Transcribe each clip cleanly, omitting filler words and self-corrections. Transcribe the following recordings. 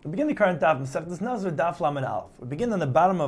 We begin the current daf Masechtas Nazir daf Lamed Aleph. We begin on the bottom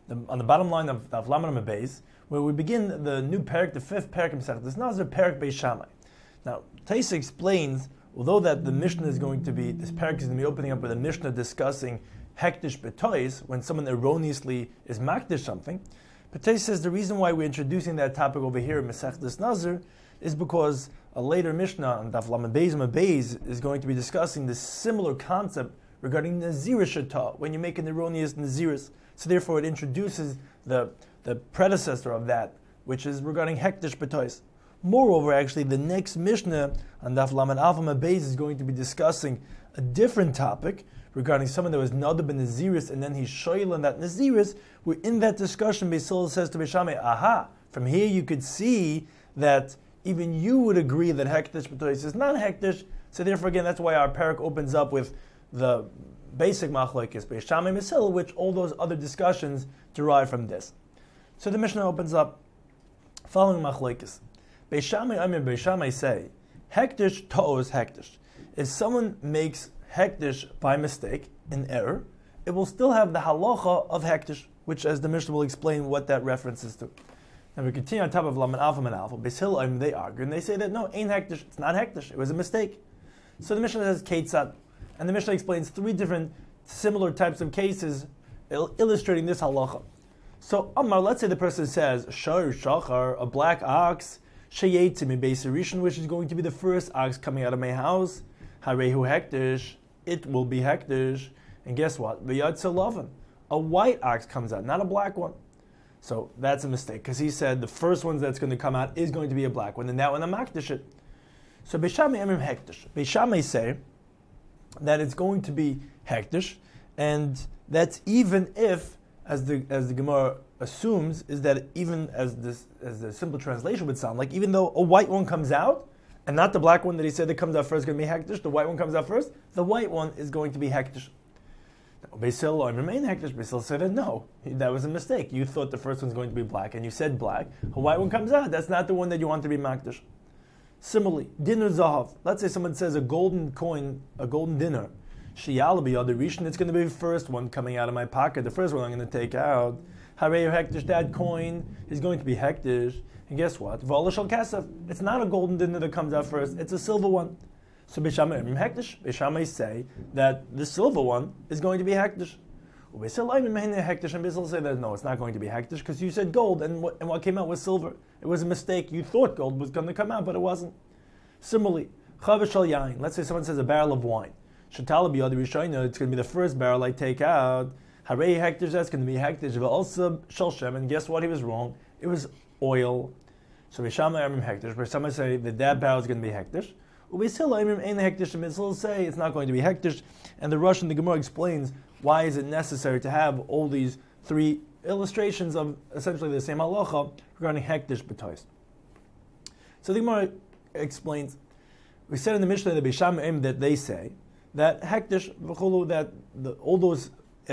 line of daf Lamed Beis, where we begin the new parak, the fifth parak of Masechtas Nazir, parak Beis Shammai. Now, Taisa explains, although that the Mishnah is going to be, this parak is going to be opening up with a Mishnah discussing hektish betois, when someone erroneously is makdish something. But Taisa says the reason why we're introducing that topic over here in Masechtas Nazir is because a later Mishnah on daf Lamed Beis is going to be discussing this similar concept regarding Nazirish Shata, when you make an erroneous Naziris. So therefore it introduces the predecessor of that, which is regarding hektish betois. Moreover, actually, the next Mishnah on Daf Lamed Alpha Beis is going to be discussing a different topic regarding someone that was Nadab ben Naziris, and then he's shoyl on that Naziris, where in that discussion, Beis Hillel says to Beis Shammai, aha, from here you could see that even you would agree that hektish betois is not hektish. So therefore, again, that's why our parak opens up with the basic machlokes Beis Shammai Beis Hillel, which all those other discussions derive from this. So the Mishnah opens up following machlokes. Beis Shammai say, hektish to'os hektish. If someone makes hektish by mistake, in error, it will still have the halacha of hektish, which, as the Mishnah will explain what that references to. And we continue on top of Lamed Alpha and Alpha. Beis Hillel, they argue, and they say that no, ain't hektish, it's not hektish, it was a mistake. So the Mishnah says, Keitzad. And the Mishnah explains three different similar types of cases illustrating this halacha. So, Amar, let's say the person says, Shar Shachar, a black ox, Sheyetzim Beis Rishon, which is going to be the first ox coming out of my house, Harehu Hektish, it will be Hektish. And guess what? V'yatzel Lavan, a white ox comes out, not a black one. So that's a mistake, because he said the first one that's going to come out is going to be a black one, and that one I'm Makdish it. So Beis Shammai Emrim Hektish. Beis Shammai say that it's going to be hektish, and that's even if, as the Gemara assumes, is that even as the simple translation would sound like, even though a white one comes out, and not the black one that he said that comes out first is going to be hektish, the white one comes out first, the white one is going to be hektish. Beis Hillel remain hektish. Beis Hillel said that no, that was a mistake. You thought the first one's going to be black, and you said black. A white one comes out, that's not the one that you want to be makdish. Similarly, dinner zahav. Let's say someone says a golden coin, a golden dinner. Shiyalabi or the rishon, it's going to be the first one coming out of my pocket, the first one I'm going to take out. Harei hektish, that coin is going to be hektish. And guess what? Volashal kasef. It's not a golden dinner that comes out first, it's a silver one. So Beis Shammai hektish. Beis Shammai say that the silver one is going to be hektish. Beis Hillel hektish, and Beis Hillel say that no, it's not going to be hektish because you said gold, and what came out was silver. It was a mistake. You thought gold was going to come out, but it wasn't. Similarly, chavashal yain. Let's say someone says a barrel of wine. Shatala biyad rishayna. It's going to be the first barrel I take out. Harei hektish. That's going to be hektish. Also shalshem. And guess what? He was wrong. It was oil. So Beis Shammai emrim hektish. Beis Shammai say that barrel is going to be hektish. Beis Hillel emrim ein hektish. And Beis Hillel say it's not going to be hektish. And the Rosh in the Gemara explains why is it necessary to have all these three illustrations of essentially the same halacha regarding hektish betois. So the Gemara explains, we said in the Mishnah, the Beis Shammai that they say that hektish v'chulu, that all those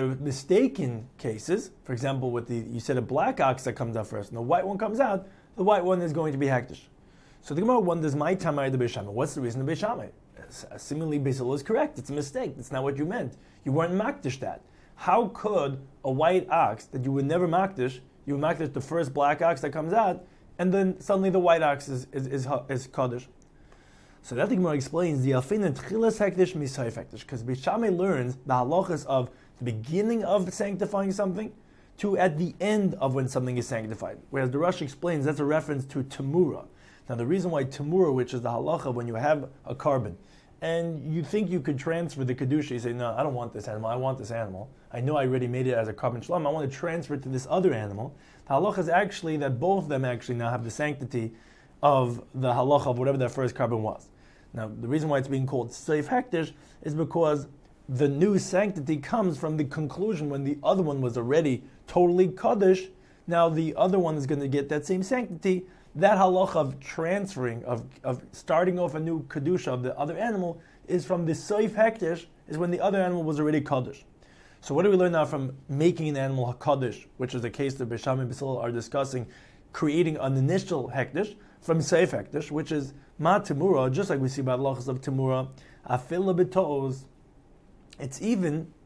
mistaken cases, for example, with you said a black ox that comes out first and the white one comes out, the white one is going to be hektish. So the Gemara wonders, my tamar the Beis Shammai, what's the reason the Beis Shammai? Seemingly Beis Hillel is correct. It's a mistake. That's not what you meant. You weren't makdish that. How could a white ox that you would never makdish, you would makdish the first black ox that comes out, and then suddenly the white ox is kaddish? So that the Gemara explains the alfin tchilas hektish misayif hektish, because Beis Shammai learns the halachas of the beginning of sanctifying something to at the end of when something is sanctified. Whereas the Rosh explains that's a reference to tamura. Now the reason why tamura, which is the halacha when you have a carbon, and you think you could transfer the kedusha, you say, no, I don't want this animal, I want this animal. I know I already made it as a carbon shalom, I want to transfer it to this other animal. The halacha is actually that both of them actually now have the sanctity of the halacha of whatever that first carbon was. Now, the reason why it's being called seif hektish is because the new sanctity comes from the conclusion when the other one was already totally kaddish. Now the other one is going to get that same sanctity. That halacha of transferring, of starting off a new kedusha of the other animal is from the seif hektish, is when the other animal was already kaddish. So what do we learn now from making an animal kaddish, which is the case that Beis Shammai and Beis Hillel are discussing, creating an initial hektish, from seif hektish, which is ma timura, just like we see by the halachas of timura, afila b'to'os. It's even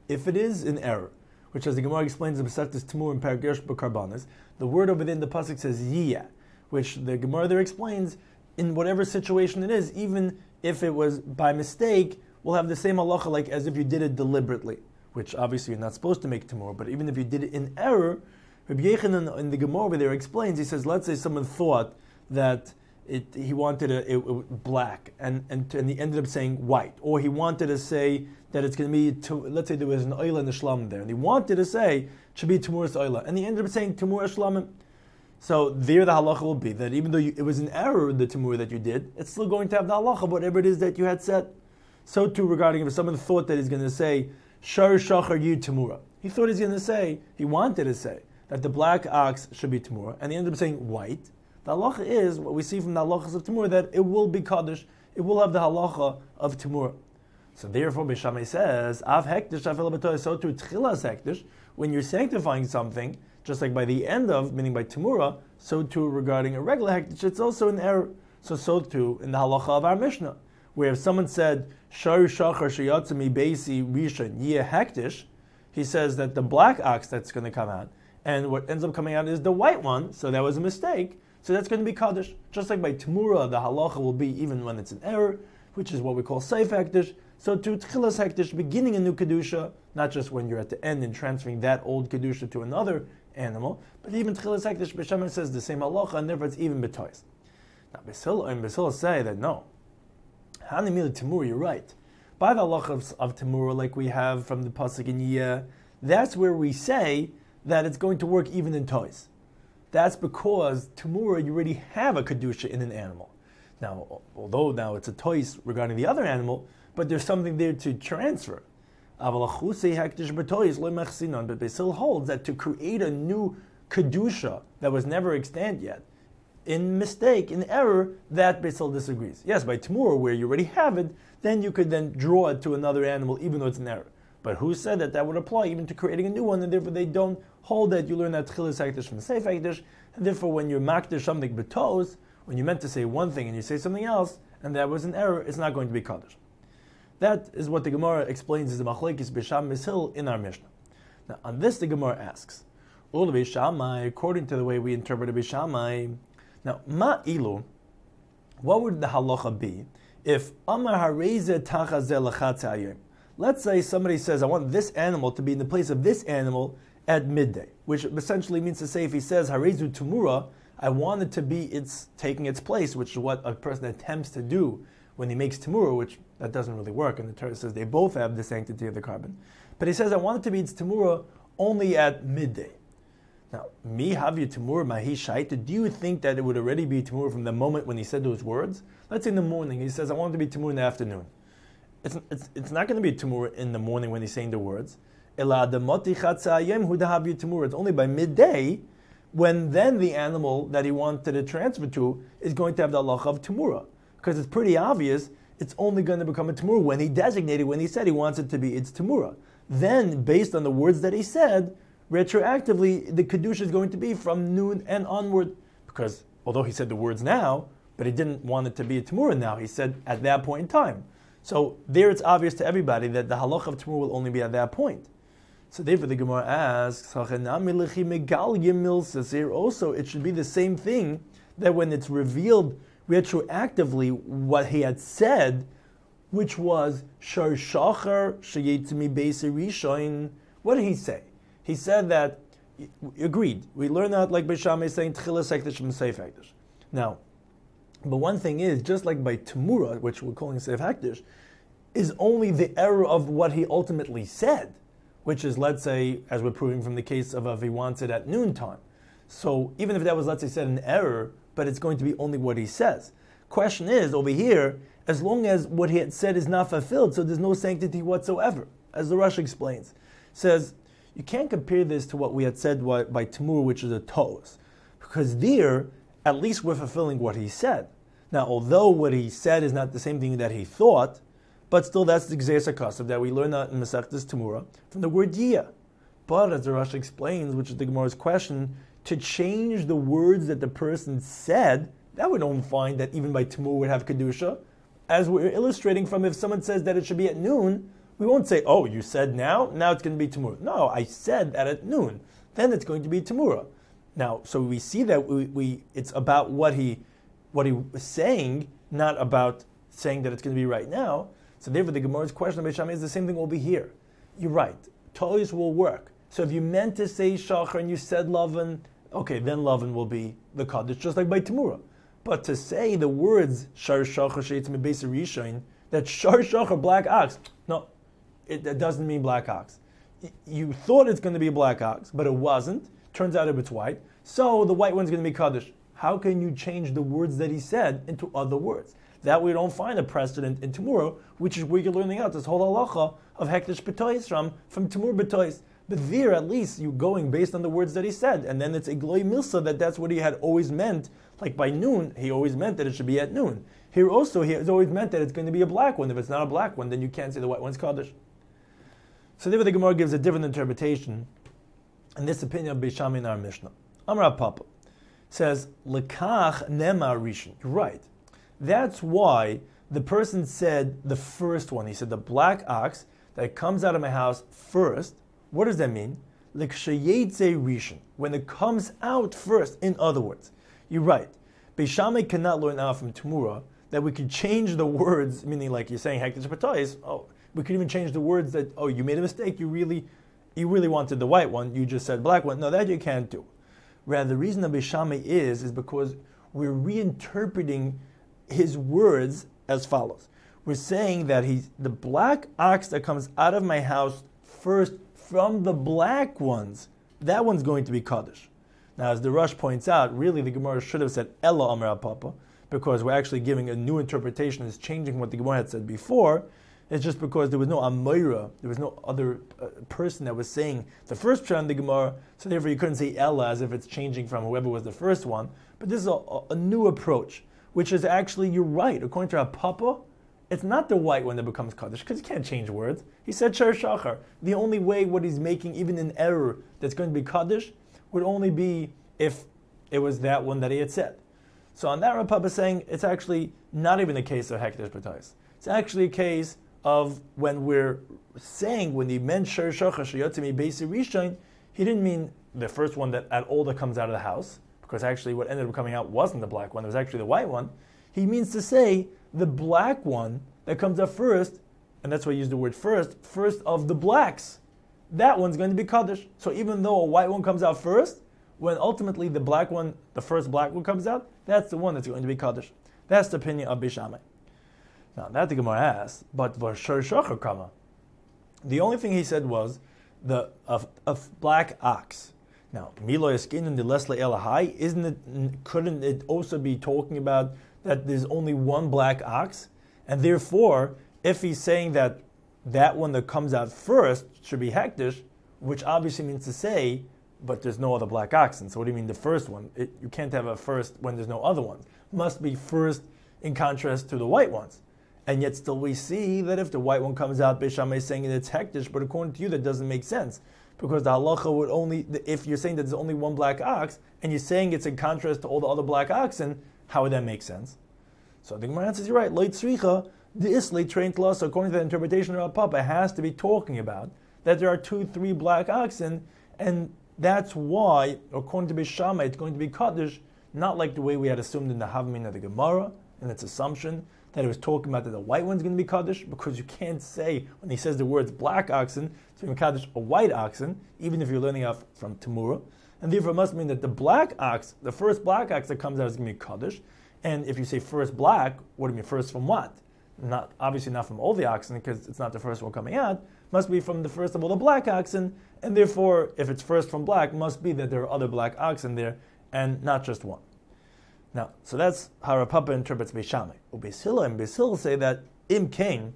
if it is an error, which as the Gemara explains in Masechtas Tamur and Perek Gersh B'Karbanis, the word over there in the pasuk says yiyah, which the Gemara there explains in whatever situation it is, even if it was by mistake, will have the same halacha like as if you did it deliberately, which obviously you're not supposed to make Tamur, but even if you did it in error, Rabbi Yechanan in the Gemara over there explains, he says, let's say someone thought that he wanted it black, and he ended up saying white, or he wanted to say that it's going to be, let's say there was an oila and a shlam there, and he wanted to say it should be Tamuras oila, and he ended up saying Tamur shlamim. So there the halacha will be that even though it was an error, the Tamur that you did, it's still going to have the halacha, whatever it is that you had said. So too regarding if someone thought that he's going to say, Shar Shachar Yud Tamura. He thought he's going to say, he wanted to say, that the black ox should be Tamura, and he ended up saying white. The halacha is, what we see from the halachas of Tamura, that it will be Kaddish, it will have the halacha of Tamura. So therefore, Beis Shammai says, Av Hektish Afel B'Toy, so too Tchilas Hektish, when you're sanctifying something, just like by the end of, meaning by Tamura, so too regarding a regular Hektish, it's also an error. So too in the halacha of our Mishnah, where if someone said, Shar Shachar Shayatzami Beisi Rishon Yeh Hektish, he says that the black ox that's going to come out, and what ends up coming out is the white one, so that was a mistake, so that's going to be Kaddish. Just like by Tamura, the halacha will be even when it's an error, which is what we call Seif Hektish, so to Tchilas Hektish, beginning a new Kedusha, not just when you're at the end and transferring that old Kedusha to another animal, but even Tchilas Hektish, Beis Shammai says the same halacha, and therefore it's even B'tois. Now, Beis Hillel say that no, Hanimil Tamur, you're right. By the halacha of Tamura, like we have from the pasuk in Yiyah, that's where we say that it's going to work even in toys. That's because Tamura, you already have a Kedusha in an animal. Now, although now it's a toys regarding the other animal, but there's something there to transfer. But Beis Hillel holds that to create a new Kedusha that was never extant yet, in mistake, in error, that Beis Hillel disagrees. Yes, by Tamura, where you already have it, then you could then draw it to another animal, even though it's an error. But who said that that would apply even to creating a new one, and therefore they don't hold that you learn that Tchilas Hektish from the Seif Hektish, and therefore when you're makdish something betos, when you meant to say one thing and you say something else, and that was an error, it's not going to be Kaddish. That is what the Gemara explains as the Machlekes Beis Shammai Beis Hillel in our Mishnah. Now, on this the Gemara asks, Ul Beis Shammai, according to the way we interpret Beis Shammai, now, ma ilu, what would the halacha be if Amar Hareze Tachazel Lachatze Ayim? Let's say somebody says, I want this animal to be in the place of this animal at midday, which essentially means to say if he says Harezu Tamura, I want it to be taking its place, which is what a person attempts to do when he makes Tamura, which that doesn't really work, and the Torah says they both have the sanctity of the carbon. But he says, I want it to be its Tamura only at midday. Now, mi havya Tamur mahi shaita, do you think that it would already be Tamur from the moment when he said those words? Let's say in the morning, he says, I want it to be Tamur in the afternoon. It's not going to be Tamur in the morning when he's saying the words. It's only by midday when then the animal that he wanted to transfer to is going to have the halacha of Tamura. Because it's pretty obvious, it's only going to become a Tamur when he designated, when he said he wants it to be its Tamura. Then, based on the words that he said, retroactively, the Kedusha is going to be from noon and onward. Because although he said the words now, but he didn't want it to be a Tamura now, he said at that point in time. So there it's obvious to everybody that the halacha of Tamura will only be at that point. So therefore the Gemara asks, here also it should be the same thing, that when it's revealed retroactively what he had said, which was Shar Shachar Shayetzmi Beis Rishon. What did he say? He said that, agreed, we learn that like Beis Shammai is saying Tchilas Hektish from Seif Hektish. Now, but one thing is, just like by Tamura, which we're calling Seif Hektish, is only the error of what he ultimately said, which is, let's say, as we're proving from the case of if he wants it at noontime. So even if that was, let's say, said an error, but it's going to be only what he says. Question is, over here, as long as what he had said is not fulfilled, so there's no sanctity whatsoever, as the Rosh explains. Says, you can't compare this to what we had said by Tamur, which is a toes, because there, at least we're fulfilling what he said. Now, although what he said is not the same thing that he thought, but still that's the Gzeis HaKasav that we learn that in Masechtas Tamura from the word Yiyah. But as the Rosh explains, which is the Gemara's question, to change the words that the person said, that we don't find that even by Tamur would have Kedusha. As we're illustrating from if someone says that it should be at noon, we won't say, oh, you said now it's going to be tomorrow. No, I said that at noon. Then it's going to be tomorrow. Now, so we see that it's about what he was saying, not about saying that it's going to be right now. So therefore, the Gemara's question of Beis Shammai is the same thing will be here. You're right. Toys will work. So if you meant to say Shachar and you said Lavan, okay, then Lavan will be the Kaddish, just like by Tamura. But to say the words Shar Shachar Sheitz Mebeis Rishon, that Shar Shachar, black ox, no, it doesn't mean black ox. You thought it's going to be a black ox, but it wasn't. Turns out it's white. So the white one's going to be Kaddish. How can you change the words that he said into other words? That we don't find a precedent in Tamura, which is where you're learning out this whole halacha of Hekdesh B'tois from Tamur B'tois. But there, at least, you're going based on the words that he said. And then it's a Gloi Milsa that's what he had always meant. Like by noon, he always meant that it should be at noon. Here also, he has always meant that it's going to be a black one. If it's not a black one, then you can't say the white one's Kaddish. So therefore the Gemara gives a different interpretation. And this opinion of Beis Shammai in our Mishnah. Amar Papa says, Lekach Nemar Rishon. You're right. That's why the person said the first one. He said the black ox that comes out of my house first. What does that mean? L'kshayetze rishon, when it comes out first. In other words, you're right. Beis Shammai cannot learn out from Tamura that we could change the words, meaning like you're saying Hekdesh B'tois. Oh, we could even change the words that, oh, you made a mistake. You really wanted the white one. You just said black one. No, that you can't do. Rather, the reason that Beis Shammai is because we're reinterpreting his words as follows. We're saying that the black ox that comes out of my house first from the black ones, that one's going to be Kaddish. Now, as the Rush points out, really the Gemara should have said Ella Amar Papa, because we're actually giving a new interpretation. It's changing what the Gemara had said before. It's just because there was no Amira, there was no other person that was saying the first pshat in the Gemara, so therefore you couldn't say Ella as if it's changing from whoever was the first one. But this is a new approach, which is actually, you're right, according to our Papa, it's not the white one that becomes Kaddish, because you can't change words. He said Shar Shachar. The only way what he's making, even an error that's going to be Kaddish, would only be if it was that one that he had said. So on that, Rav Papa is saying it's actually not even a case of Hekdesh B'tois. It's actually a case of when we're saying, when he meant Shar Shachar Sheyotzi Mebeis Rishon, he didn't mean the first one that at all that comes out of the house, because actually what ended up coming out wasn't the black one, it was actually the white one. He means to say the black one that comes up first, and that's why I use the word first of the blacks, that one's going to be Kaddish. So even though a white one comes out first, when ultimately the black one, the first black one comes out, that's the one that's going to be Kaddish. That's the opinion of Beis Shammai. Now that the Gemara asks, but Shar Shachar Kama, the only thing he said was the black ox. Now, Milo Yaskin and the Lesle Elahai, couldn't it also be talking about that there's only one black ox? And therefore, if he's saying that one that comes out first should be Hekdesh, which obviously means to say, but there's no other black oxen. So what do you mean the first one? You can't have a first when there's no other ones. Must be first in contrast to the white ones. And yet still we see that if the white one comes out, Beis Shammai is saying that it's Hekdesh, but according to you that doesn't make sense. Because the halacha would only, if you're saying that there's only one black ox, and you're saying it's in contrast to all the other black oxen, how would that make sense? So the Gemara answers, you're right. Leit tzricha, the islay trained to us, according to the interpretation of our Papa, has to be talking about that there are 2-3 black oxen, and that's why, according to Beis Shammai, it's going to be Kaddish, not like the way we had assumed in the Havmin of the Gemara, in its assumption that it was talking about that the white one's going to be Kaddish, because you can't say, when he says the words black oxen, to be Kaddish a white oxen, even if you're learning off from Tamura. And therefore it must mean that the black ox, the first black ox that comes out is going to be Kaddish. And if you say first black, what do you mean first from what? Obviously not from all the oxen, because it's not the first one coming out. Must be from the first of all the black oxen, and therefore, if it's first from black, must be that there are other black oxen there, and not just one. Now, so that's how Rav Papa interprets Beis Shammai. Beis Hillel and Beis Hillel say that Im Kain,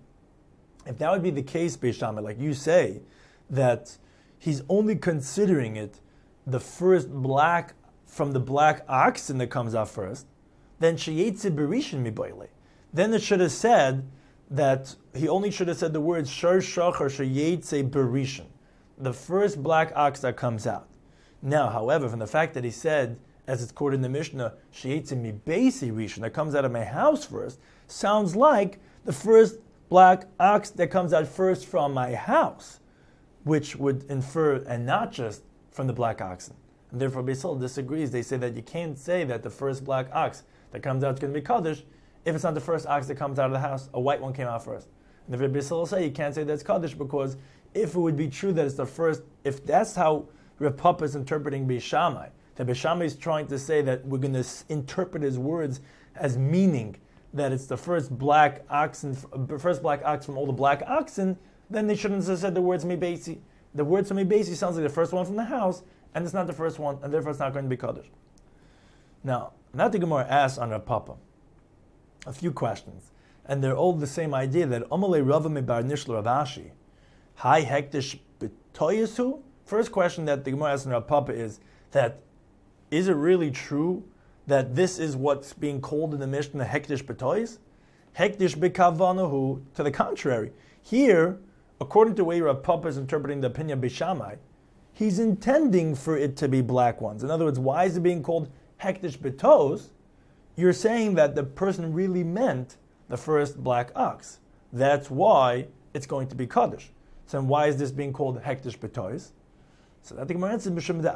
if that would be the case, Beis Shammai, like you say, that he's only considering it the first black from the black oxen that comes out first, then sheyetze berishin miboile. Then it should have said that he only should have said the words Shar Shachar sheyetze berishin, the first black ox that comes out. Now, however, from the fact that he said, as it's quoted in the Mishnah, sheyetze mibeisi rishon, that comes out of my house first, sounds like the first black ox that comes out first from my house, which would infer, and not just from the black oxen. And therefore, Beis Hillel disagrees. They say that you can't say that the first black ox that comes out is going to be Kaddish if it's not the first ox that comes out of the house. A white one came out first. And the Beis Hillel say you can't say that's Kaddish because if it would be true that it's the first, if that's how Rav Papa is interpreting Beis Shammai, that Beis Shammai is trying to say that we're going to interpret his words as meaning that it's the first black ox from all the black oxen, then they shouldn't have said the words Mibesi. The words Mibesi sounds like the first one from the house, and it's not the first one, and therefore it's not going to be Kaddish. Now the Gemara asks on Rav Papa a few questions, and they're all the same idea that Amalei Rava Mebar Nishla Ravashi, Hai Hektish B'toyesu. First question that the Gemara asks on Rav Papa is it really true that this is what's being called in the Mishnah Hektish B'toyes? Hektish B'kavanahu. To the contrary, here, according to the way Rav Papa is interpreting the opinion of Beis Shammai, he's intending for it to be black ones. In other words, why is it being called Hektish B'tos? You're saying that the person really meant the first black ox. That's why it's going to be Kaddish. So then why is this being called Hektish B'tos? So that the Gemara answers,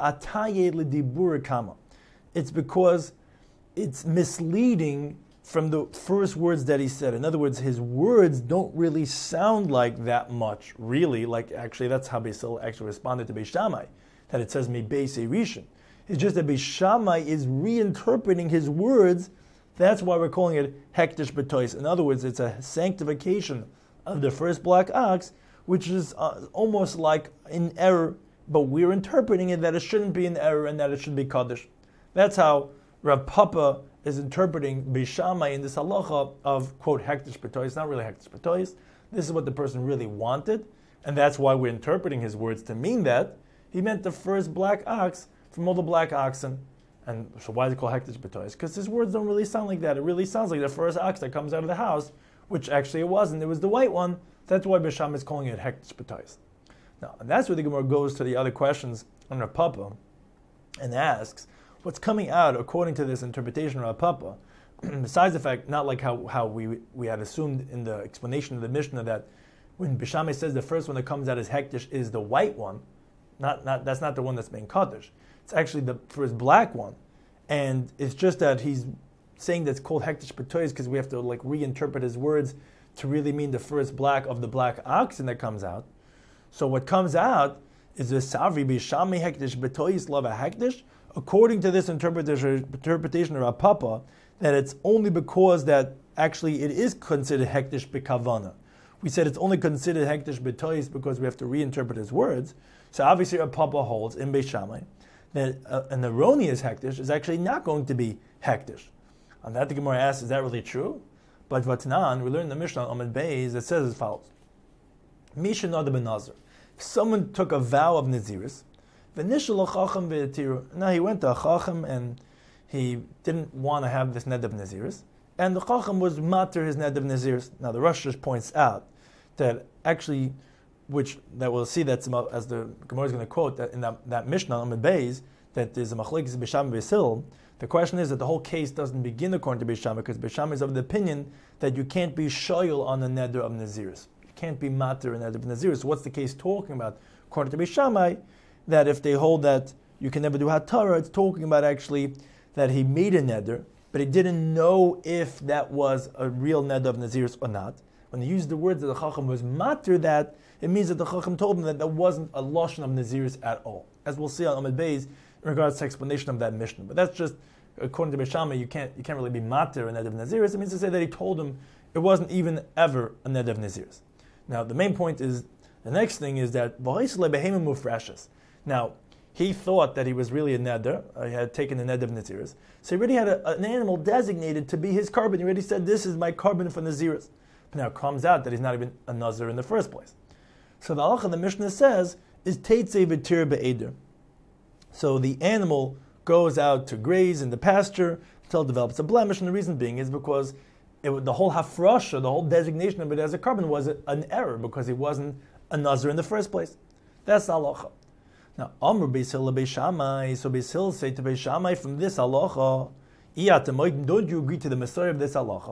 it's because it's misleading from the first words that he said. In other words, his words don't really sound like that much, really. Like, actually, that's how Beis Hillel actually responded to Beis Shammai, that it says, Mibesi Rishon. It's just that Beis Shammai is reinterpreting his words. That's why we're calling it Hektish B'tois. In other words, it's a sanctification of the first black ox, which is almost like in error, but we're interpreting it that it shouldn't be an error and that it should be Kaddish. That's how Rav Papa is interpreting Beis Shammai in this halacha of, quote, Hektish B'tois. It's not really Hektish B'tois. This is what the person really wanted, and that's why we're interpreting his words to mean that. He meant the first black ox from all the black oxen. And so why is it called Hektish B'tois? Because his words don't really sound like that. It really sounds like the first ox that comes out of the house, which actually it wasn't. It was the white one. That's why Beis Shammai is calling it Hektish B'tois. Now, and that's where the Gemara goes to the other questions on Rav Papa and asks, what's coming out according to this interpretation of Rav Papa, besides the fact, not like how we had assumed in the explanation of the Mishnah that when Beis Shammai says the first one that comes out as Hektish is the white one, that's not the one that's being Kaddish. It's actually the first black one. And it's just that he's saying that's called Hektish B'tois because we have to like reinterpret his words to really mean the first black of the black oxen that comes out. So what comes out is the Savri Beis Shammai Hektish B'tois Lava Hektish, according to this interpretation of Rav Papa, that it's only because that actually it is considered Hektish B'kavana. We said it's only considered Hektish B'tois because we have to reinterpret his words. So obviously Rav Papa holds in Beis Shammai that an erroneous Hektish is actually not going to be Hektish. On that the Gemara asks, is that really true? But Vatnan, we learned in the Mishnah on Amud Beis, it says as follows. Misha Nada ben Nazir. If someone took a vow of Naziris, now he went to a Chacham and he didn't want to have this Ned of Naziris, and the Chacham was matter his Ned of Naziris. Now the Rosh points out that actually, that we'll see that's as the Gemara is going to quote that in that Mishnah on Beis that there's a machlekes Beis Shammai Beis Hillel. The question is that the whole case doesn't begin according to Beis Shammai because Beis Shammai is of the opinion that you can't be shoyal on the neder of Naziris. You can't be matter in neder of Naziris. So what's the case talking about? According to Beis Shammai, that if they hold that you can never do Hatara, it's talking about actually that he made a neder, but he didn't know if that was a real neder of Naziris or not. When he used the words that the Chacham was matter, that it means that the Chacham told him that there wasn't a lashon of Naziris at all. As we'll see on Amud Beis in regards to explanation of that Mishnah. But that's just, according to Beis Shammai, you can't really be matter a neder of Naziris. It means to say that he told him it wasn't even ever a neder of Naziris. Now, the main point is, the next thing is that now, he thought that he was really a neder, he had taken a neder of Naziris. So he already had an animal designated to be his carbon. He already said, this is my carbon for Naziris. But now it comes out that he's not even a Nazir in the first place. So the halacha the Mishnah says is Teitzei v'tir be'eder. So the animal goes out to graze in the pasture until it develops a blemish, and the reason being is because the whole hafrasha, the whole designation of it as a carbon was an error because he wasn't a Nazir in the first place. That's the halacha. Now, Amr Beis Hillel Beis Shammai, so Beis Hillel say to Beis Shammai from this halacha, don't you agree to the Messiah of this halacha?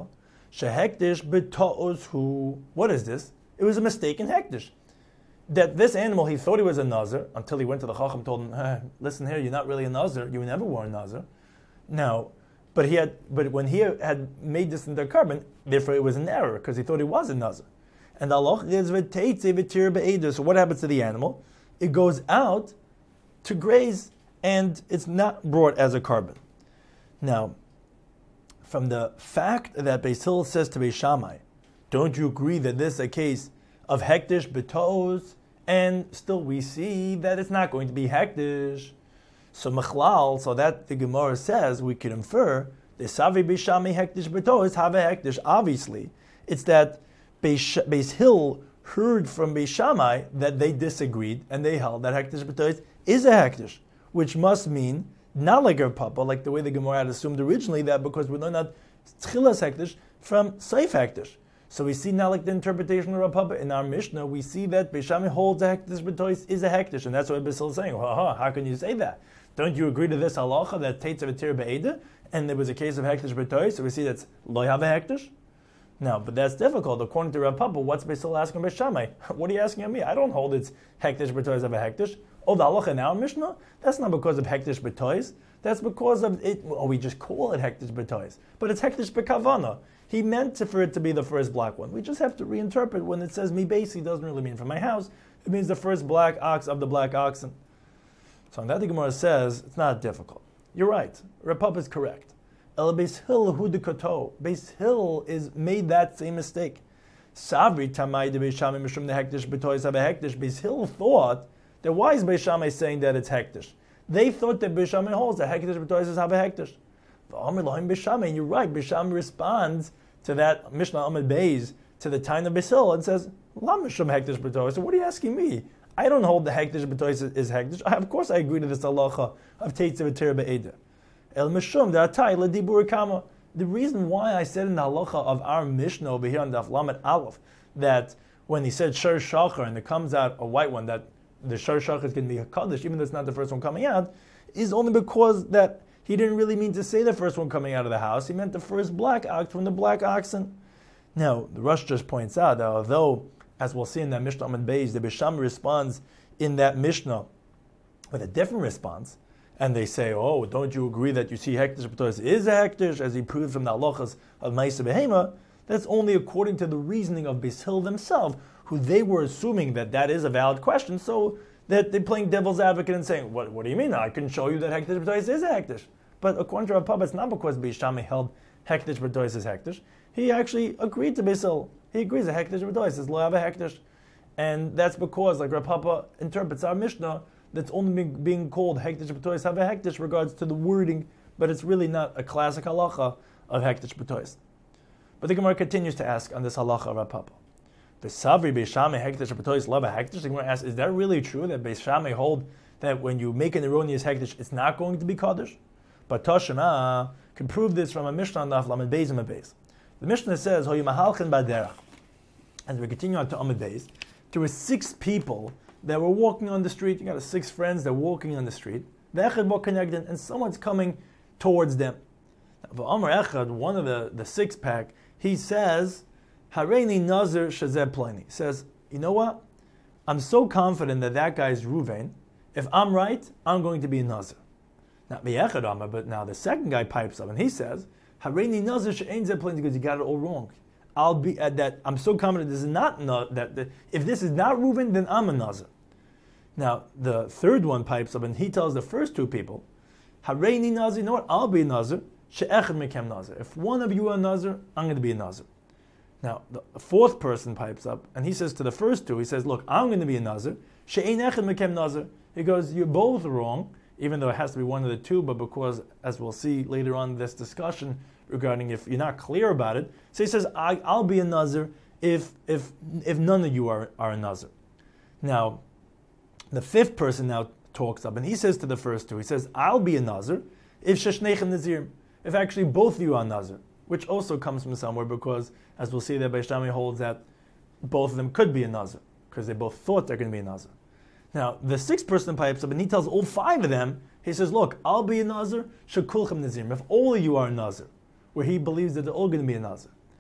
Shehektish b'ta'os hu. What is this? It was a mistaken hektish. That this animal, he thought he was a nazir until he went to the chacham, told him, listen here, you're not really a nazir. You never were a nazir. No, but when he had made this in their carbon, therefore it was an error because he thought he was a nazir. And Allah is v'teitze. So what happens to the animal? It goes out to graze, and it's not brought as a carbon. Now, from the fact that Beis Hillel says to Beis Shammai, don't you agree that this is a case of hektish b'to'os? And still we see that it's not going to be hektish. So Mechlal, so that the Gemara says, we could infer, the Savi Beis Shammai hektish b'to'os have a hektish. Obviously, it's that Beis Hillel heard from Beis Shammai that they disagreed, and they held that hektish b'to'os is a hektish, which must mean, not like Rav Papa, like the way the Gemara had assumed originally, that because we learned that tchilas hektish from seif hektish. So we see now, like the interpretation of Rav Papa in our Mishnah, we see that Beis Shammai holds a hektish b'to'os is a hektish, and that's what Beis Hillel is saying. Well, how can you say that? Don't you agree to this halacha that teitz v'tir be'eda, and there was a case of hektish b'to'os, so we see that's lo have a hektish? No, but that's difficult. According to Rav Papa, what's Beis Hillel asking Beis Shammai? What are you asking of me? I don't hold it's hektish b'to'os of a hektish. Oh, the halacha in our Mishnah? That's not because of hektish b'to'os. That's because of it. Oh, we just call it hektish b'to'os, but it's hektish b'kavana. He meant for it to be the first black one. We just have to reinterpret when it says mi basi doesn't really mean from my house. It means the first black ox of the black oxen. So on that the Gemara says it's not difficult. You're right. Rav Papa is correct. El Beis Hillel hu dekato. Beis Hillel is made that same mistake. Savri tamai de Beis Shammai mishum the hektish b'to'os have a hektish. Beis Hillel thought that why is Beis Shammai saying that it's hektish? They thought that Beis Shammai holds that hektish b'to'os is have a hektish. And you're right. Beis Shammai responds to that Mishnah Amud Beis to the time of Beis Hillel and says, "Lam mishum hektish b'to'os." So what are you asking me? I don't hold the hektish b'to'os is hektish. Of course, I agree to this halacha of teitz v'tir be'eda. El mishum da'atai ledibur kama. The reason why I said in the halacha of our Mishnah over here on Daf Lamed Aleph that when he said shor shachar and it comes out a white one, that the shor shachar is going to be a kaddish, even though it's not the first one coming out, is only because that he didn't really mean to say the first one coming out of the house. He meant the first black ox from the black oxen. Now, the Rosh just points out that although, as we'll see in that Mishnah Amud Beis, the Beis Shammai responds in that Mishnah with a different response, and they say, oh, don't you agree that you see hektish b'to'os is a hektish, as he proved from the halachas of Ma'aseh Behema? That's only according to the reasoning of Beis Hillel themselves, who they were assuming that that is a valid question, so that they're playing devil's advocate and saying, what do you mean? I can show you that hektish b'to'os is a hektish. But according to Rav Papa, it's not because Beis Shammai held hektish b'to'os is hektish. He actually agreed to Beis Hillel. He agrees that hektish b'to'os is lo have a hektish. And that's because, like Rav Papa interprets our Mishnah, that's only being called hektish b'to'os have a hektish regards to the wording, but it's really not a classic halacha of hektish b'to'os. But the Gemara continues to ask on this halacha of Rav Papa. B'savri Beis Shammai hektish b'to'os love a hektish. The Gemara asks, is that really true that Beis Shammai hold that when you make an erroneous hektish, it's not going to be kaddish? But Toshima can prove this from a Mishnah on Daf Lamed Beis and Beis. The Mishnah says, "Hoy mahalchen baderach." As we continue on to Amud Beis, there were 6 people that were walking on the street. You got 6 friends that were walking on the street. And someone's coming towards them. Amar Echad, one of the 6-pack, he says, "Hareini nazir shazeh plani." He says, "You know what? I'm so confident that guy is Ruvain. If I'm right, I'm going to be a nazir." Not Echad Amar, but now the second guy pipes up and he says, "Hareini nazir she'ein zeh plani," because you got it all wrong. I'll be at that. I'm so confident this is not that. If this is not Reuven, then I'm a nazir. Now the third one pipes up and he tells the first 2 people, "Hareini nazir." You know what? I'll be a nazir. She'echad mekem nazir. If one of you are a nazir, I'm going to be a nazir. Now the 4th person pipes up and he says to the first 2, he says, "Look, I'm going to be a nazir. She'ein echad mekem nazir." He goes, "You're both wrong." Even though it has to be one of the 2, but because, as we'll see later on in this discussion regarding if you're not clear about it, so he says, I'll be a nazir if none of you are a nazir. Now, the 5th person now talks up, and he says to the first 2, he says, I'll be a nazir if sheshneichem nazirim, if actually both of you are nazir, which also comes from somewhere because, as we'll see, that Beis Shammai holds that both of them could be a nazir, because they both thought they're going to be a nazir. Now, the 6th person pipes up and he tells all 5 of them, he says, look, I'll be a nazir, shekulchem nazirim, if all of you are a nazir, where he believes that they're all going to be a nazir.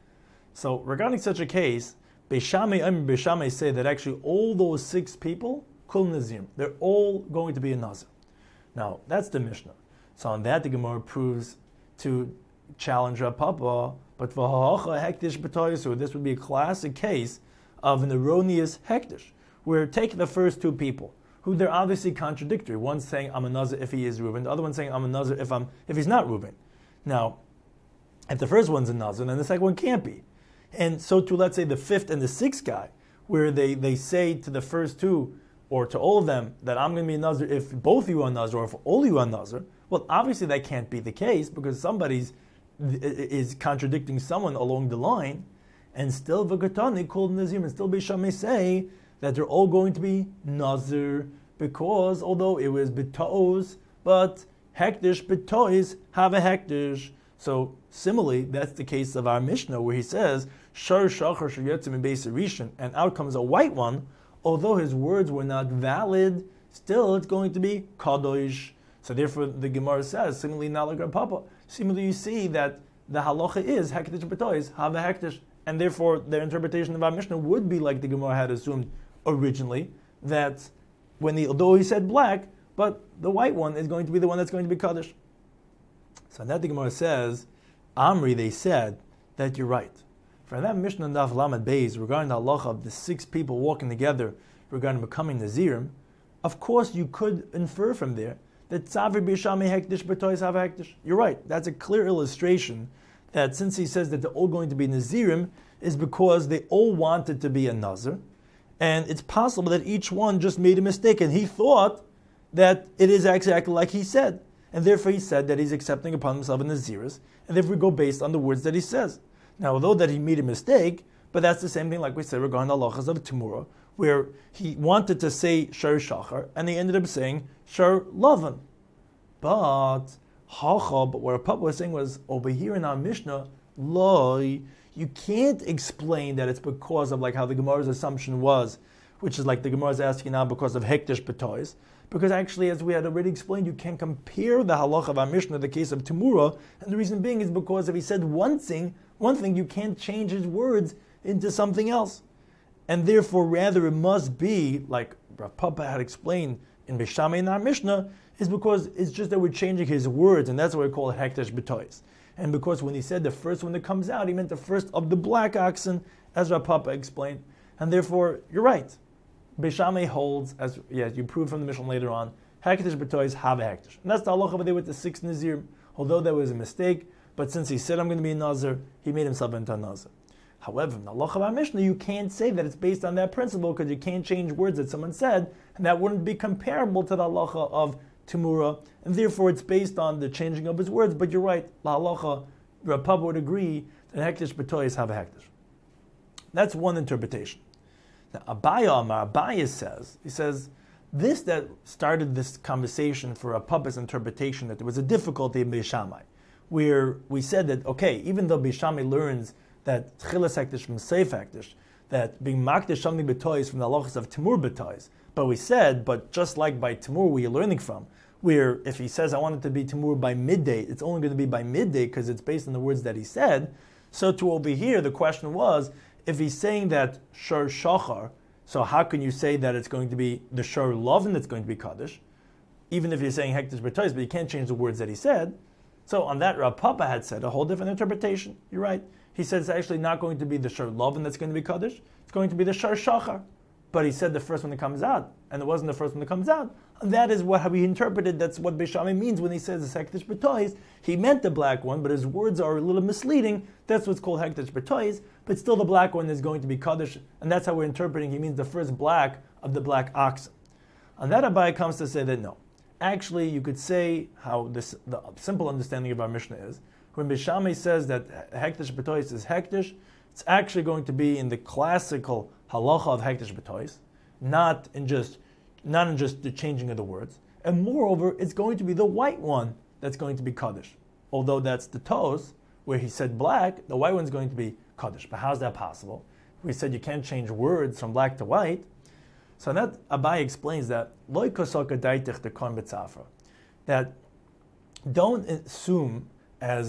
So regarding such a case, Beis Shammai say that actually all those 6 people, Kul Nazirim, they're all going to be a Nazir. Now, that's the Mishnah. So on that, the Gemara proves to challenge Rav Papa, but for hektish b'toyis, so this would be a classic case of an erroneous hektish. We're taking the first 2 people, who they're obviously contradictory. One's saying I'm a Nazir if he is Reuben, the other one's saying I'm a Nazir if he's not Reuben. Now, if the first one's a Nazir, then the second one can't be. And so to, let's say, the 5th and the 6th guy, where they say to the first 2, or to all of them, that I'm going to be a Nazir if both of you are Nazir, or if all of you are Nazir, well, obviously that can't be the case, because somebody's is contradicting someone along the line, and still V'gatani called Nazir, and still Beis Shammai say that they're all going to be Nazir, because although it was B'to'os, but Hektish B'to'is have a Hektish. So similarly, that's the case of our Mishnah, where he says, Shar Shachar Shayetzim in Beis Rishon, and out comes a white one, although his words were not valid, still it's going to be Kadosh. So therefore the Gemara says, similarly not like Rav Papa, similarly you see that the halacha is Hektish B'tois, have a Hektish, and therefore their interpretation of our Mishnah would be like the Gemara had assumed originally, that although he said black, but the white one is going to be the one that's going to be Kadosh. So that the Gemara says, Amri, they said that you're right. For that Mishnah Daf Lamed Beis regarding the halacha of the 6 people walking together regarding becoming Nazirim, of course you could infer from there that Tzavir Beis Shammai Hektish B'tois have Hektish. You're right. That's a clear illustration that since he says that they're all going to be Nazirim, is because they all wanted to be a Nazir, and it's possible that each one just made a mistake and he thought that it is exactly like he said. And therefore he said that he's accepting upon himself a Naziris, and therefore we go based on the words that he says. Now, although that he made a mistake, but that's the same thing like we said regarding the halachas of Temura, where he wanted to say Shar Shachar, and he ended up saying Shar Lavan. But what Papa was saying was, over here in our Mishnah, Loi, you can't explain that it's because of like how the Gemara's assumption was, which is like the Gemara's asking now because of Hektish B'tois. Because actually, as we had already explained, you can compare the halach of our Mishnah, the case of Temura, and the reason being is because if he said one thing, you can't change his words into something else. And therefore, rather it must be, like Rav Papa had explained in Beis Shammai in our Mishnah, is because it's just that we're changing his words, and that's why we call it Hektish B'tois. And because when he said the first one that comes out, he meant the first of the black oxen, as Rav Papa explained. And therefore, you're right. Beis Shammai holds, as you prove from the Mishnah later on, Hektish B'tois have a Hektish. And that's the halacha over there with the 6 Nazirim. Although that was a mistake, but since he said I'm going to be a Nazir, he made himself into a Nazir. However, in the halacha of our Mishnah, you can't say that it's based on that principle because you can't change words that someone said, and that wouldn't be comparable to the halacha of Temura, and therefore it's based on the changing of his words. But you're right, la halacha, Rav Papa would agree that Hektish B'tois have a Hektish. That's one interpretation. Now, Abaye says, this that started this conversation for Rav Papa's interpretation, that there was a difficulty in Beis Shammai, where we said that, okay, even though Beis Shammai learns that Tchilas Hektish from Seif Hektish, that being Makdish something B'tois from the halachas of Temur B'tois, but we said, but just like by Temur where you're learning from, where if he says I want it to be Temur by midday, it's only going to be by midday because it's based on the words that he said. So to over here, the question was, if he's saying that Shar Shachar, so how can you say that it's going to be the Shar Lovin that's going to be Kaddish, even if you're saying Hektish B'tois, but you can't change the words that he said. So on that, Rav Papa had said a whole different interpretation. You're right. He said it's actually not going to be the Shar Lovin that's going to be Kaddish, it's going to be the Shar Shachar. But he said the first one that comes out, and it wasn't the first one that comes out. And that is how he interpreted, that's what Beis Shammai means when he says Hektish B'tois. He meant the black one, but his words are a little misleading. That's what's called Hektish B'tois. But still the black one is going to be Kaddish, and that's how we're interpreting. He means the first black of the black oxen. And that Abai comes to say that no. Actually, you could say how the simple understanding of our Mishnah is, when Beis Shammai says that Hektish B'tois is Hektish, it's actually going to be in the classical halacha of Hektish B'tois, not in just the changing of the words. And moreover, it's going to be the white one that's going to be Kaddish. Although that's the Tos, where he said black, the white one's going to be Kaddish. But how's that possible? We said you can't change words from black to white. So that Abai explains that Loi kosoka daitich dekon betzafra, that don't assume, as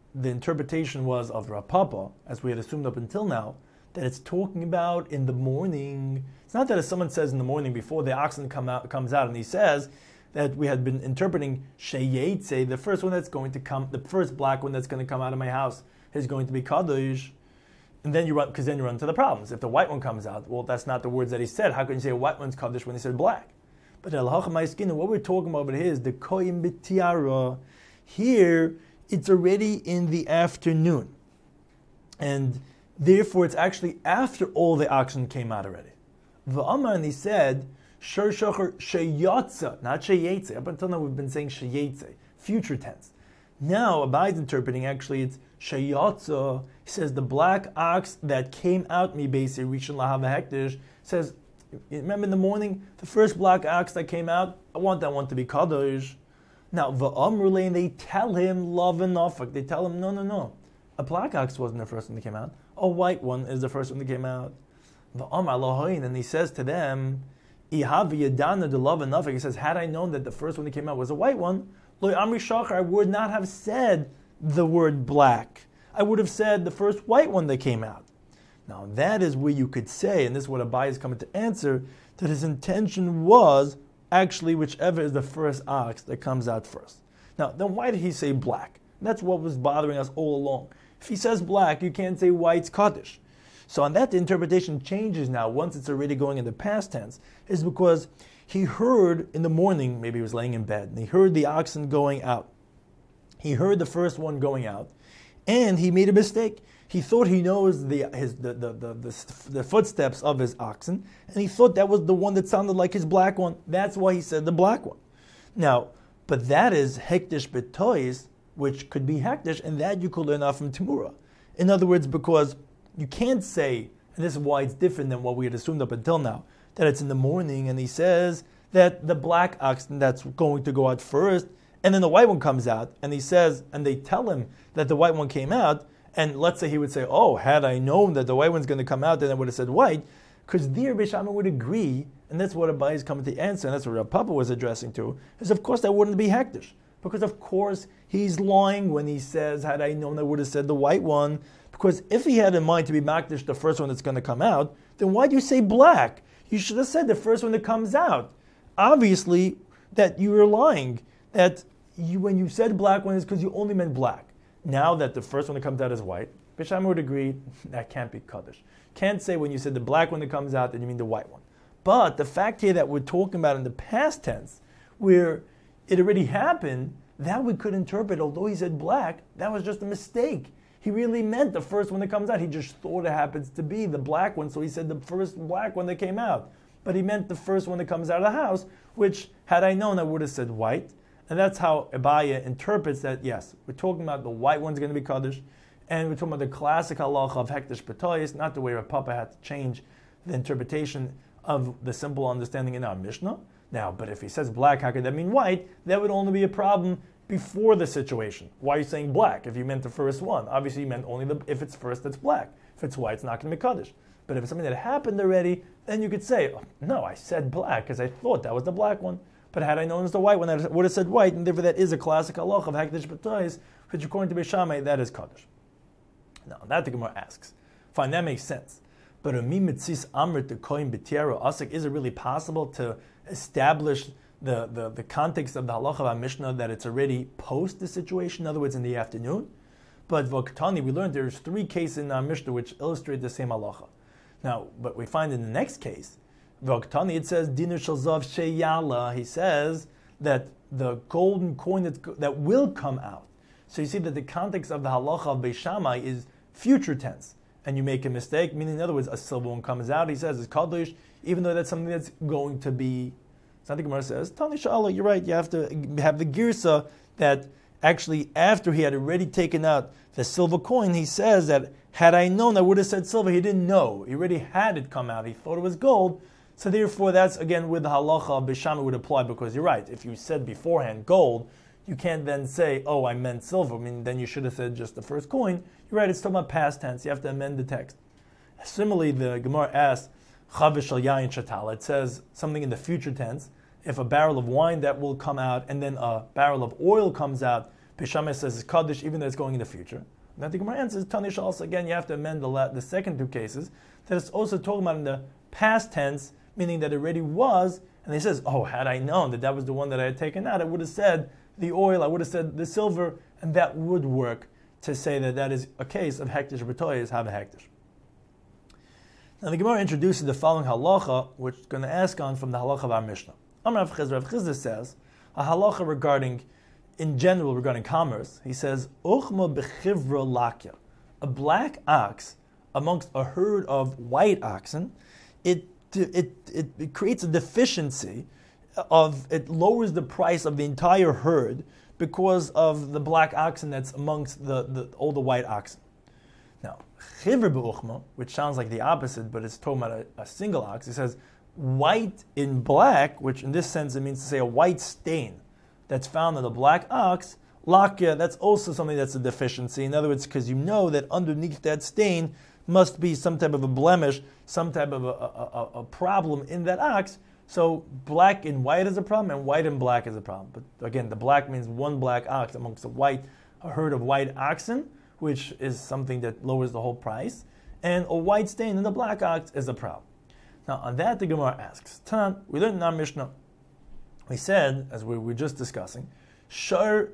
the interpretation was of Rav Papa, as we had assumed up until now, that it's talking about in the morning. It's not that if someone says in the morning before the oxen comes out, and he says that we had been interpreting Sheyetze, the first one that's going to come, the first black one that's going to come out of my house is going to be Kadosh. And then you run, because then you run into the problems. If the white one comes out, well, that's not the words that he said. How can you say a white one's Kadosh when he said black? But what we're talking about here is the Koyim B'tiara. Here, it's already in the afternoon. And therefore, it's actually after all the oxen came out already. V'amar, and he said, Shor Shocher Sheyatza, not Sheyetze. Up until now, we've been saying Sheyetze, future tense. Now, Abai's interpreting, actually, it's Sheyatza. He says, the black ox that came out mi beisi rishon lahav hektish, says, remember in the morning, the first black ox that came out, I want that one to be Kadosh. Now, v'amrulei, and they tell him, love and nafak. They tell him, no. A black ox wasn't the first one that came out. A white one is the first one that came out. V'amar lohayin, and he says to them, Ihavi yadana de love and nafak. He says, had I known that the first one that came out was a white one, lo amri shachar, I would not have said the word black. I would have said the first white one that came out. Now that is where you could say, and this is what Abai is coming to answer, that his intention was actually whichever is the first ox that comes out first. Now, then why did he say black? That's what was bothering us all along. If he says black, you can't say white's Kaddish. So on that, the interpretation changes now, once it's already going in the past tense, is because he heard in the morning, maybe he was laying in bed, and he heard the oxen going out. He heard the first one going out, and he made a mistake. He thought he knows the footsteps of his oxen, and he thought that was the one that sounded like his black one. That's why he said the black one. Now, but that is hektish betois, which could be hektish, and that you could learn out from Tamura. In other words, because you can't say, and this is why it's different than what we had assumed up until now, that it's in the morning, and he says that the black oxen that's going to go out first, and then the white one comes out, and he says, and they tell him that the white one came out, and let's say he would say, oh, had I known that the white one's going to come out, then I would have said white, because there Bishama would agree, and that's what Abai is coming to answer, and that's what Rav Papa was addressing to, is of course that wouldn't be hektish, because of course he's lying when he says, had I known I would have said the white one, because if he had in mind to be makdish the first one that's going to come out, then why do you say black? You should have said the first one that comes out. Obviously, that you were lying. That when you said black one is because you only meant black. Now that the first one that comes out is white, Bisham would agree that can't be Kaddish. Can't say when you said the black one that comes out, then you mean the white one. But the fact here that we're talking about in the past tense, where it already happened, that we could interpret, although he said black, that was just a mistake. He really meant the first one that comes out. He just thought it happens to be the black one, so he said the first black one that came out. But he meant the first one that comes out of the house, which, had I known, I would have said white. And that's how Abaya interprets that, yes, we're talking about the white one's going to be Kaddish, and we're talking about the classic halacha of hektish b'toyis, not the way Rav Papa had to change the interpretation of the simple understanding in our Mishnah. Now, but if he says black, how could that mean white? That would only be a problem before the situation. Why are you saying black if you meant the first one? Obviously, you meant only if it's first, it's black. If it's white, it's not going to be Kaddish. But if it's something that happened already, then you could say, oh, no, I said black because I thought that was the black one. But had I known it was the white one, I would have said white, and therefore that is a classic halacha of hektish b'toyis, which according to Beishamai, that is Kaddish. Now, that the Gemara asks. Fine, that makes sense. But is it really possible to establish the context of the halacha of our Mishnah that it's already post the situation, in other words, in the afternoon? But V'Ktani, we learned there's 3 cases in our Mishnah which illustrate the same halacha. Now, but we find in the next case, V'Ktani, it says, Dinu shel zav sheyala, he says that the golden coin that will come out. So you see that the context of the halacha of Beis Shammai is future tense. And you make a mistake, meaning in other words, a silver one comes out, he says it's Kaddish, even though that's something that's going to be. So the Gemara says, Tani Sha'ala, you're right, you have to have the girsa that actually after he had already taken out the silver coin, he says that had I known I would have said silver, he didn't know. He already had it come out, he thought it was gold. So therefore that's again where the halacha of Beis Shammai would apply, because you're right, if you said beforehand gold, you can't then say, oh, I meant silver. I mean, then you should have said just the first coin. You're right, it's talking about past tense. You have to amend the text. Similarly, the Gemara asks, Chavish shel yayin shatal. It says something in the future tense. If a barrel of wine that will come out, and then a barrel of oil comes out, Beishamai says it's Kaddish even though it's going in the future. And then the Gemara answers, Tanish also, again, you have to amend the second two cases, that it's also talking about in the past tense, meaning that it already was, and he says, oh, had I known that that was the one that I had taken out, I would have said the oil, I would have said the silver, and that would work to say that that is a case of hektish b'toyes, have a hektish. Now the Gemara introduces the following halacha, which is going to ask on from the halacha of our Mishnah. Amar Rav Chizda says, a halacha regarding, in general, regarding commerce, he says, Uchma b'chivra lakya, a black ox amongst a herd of white oxen, it creates a deficiency it lowers the price of the entire herd because of the black oxen that's amongst all the white oxen. Now, chivr b'uchma, which sounds like the opposite, but it's talking about a single ox, it says white in black, which in this sense it means to say a white stain that's found on the black ox, lakya, that's also something that's a deficiency. In other words, because you know that underneath that stain must be some type of a blemish, some type of a problem in that ox. So black and white is a problem, and white and black is a problem. But again, the black means one black ox amongst a herd of white oxen, which is something that lowers the whole price. And a white stain in the black ox is a problem. Now, on that, the Gemara asks, Tan, we learned in our Mishnah, we said, as we were just discussing, that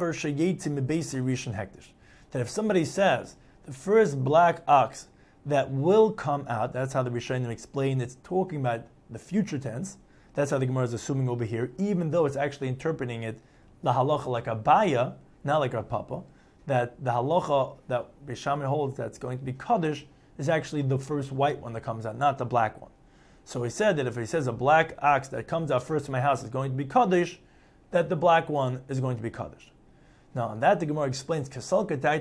if somebody says, the first black ox that will come out, that's how the Rishonim explain, it's talking about the future tense. That's how the Gemara is assuming over here, even though it's actually interpreting it, the halacha like a baya, not like a papa, that the halacha that Beishamai holds that's going to be Kaddish is actually the first white one that comes out, not the black one. So he said that if he says a black ox that comes out first in my house is going to be Kaddish, that the black one is going to be Kaddish. Now, on that, the Gemara explains, the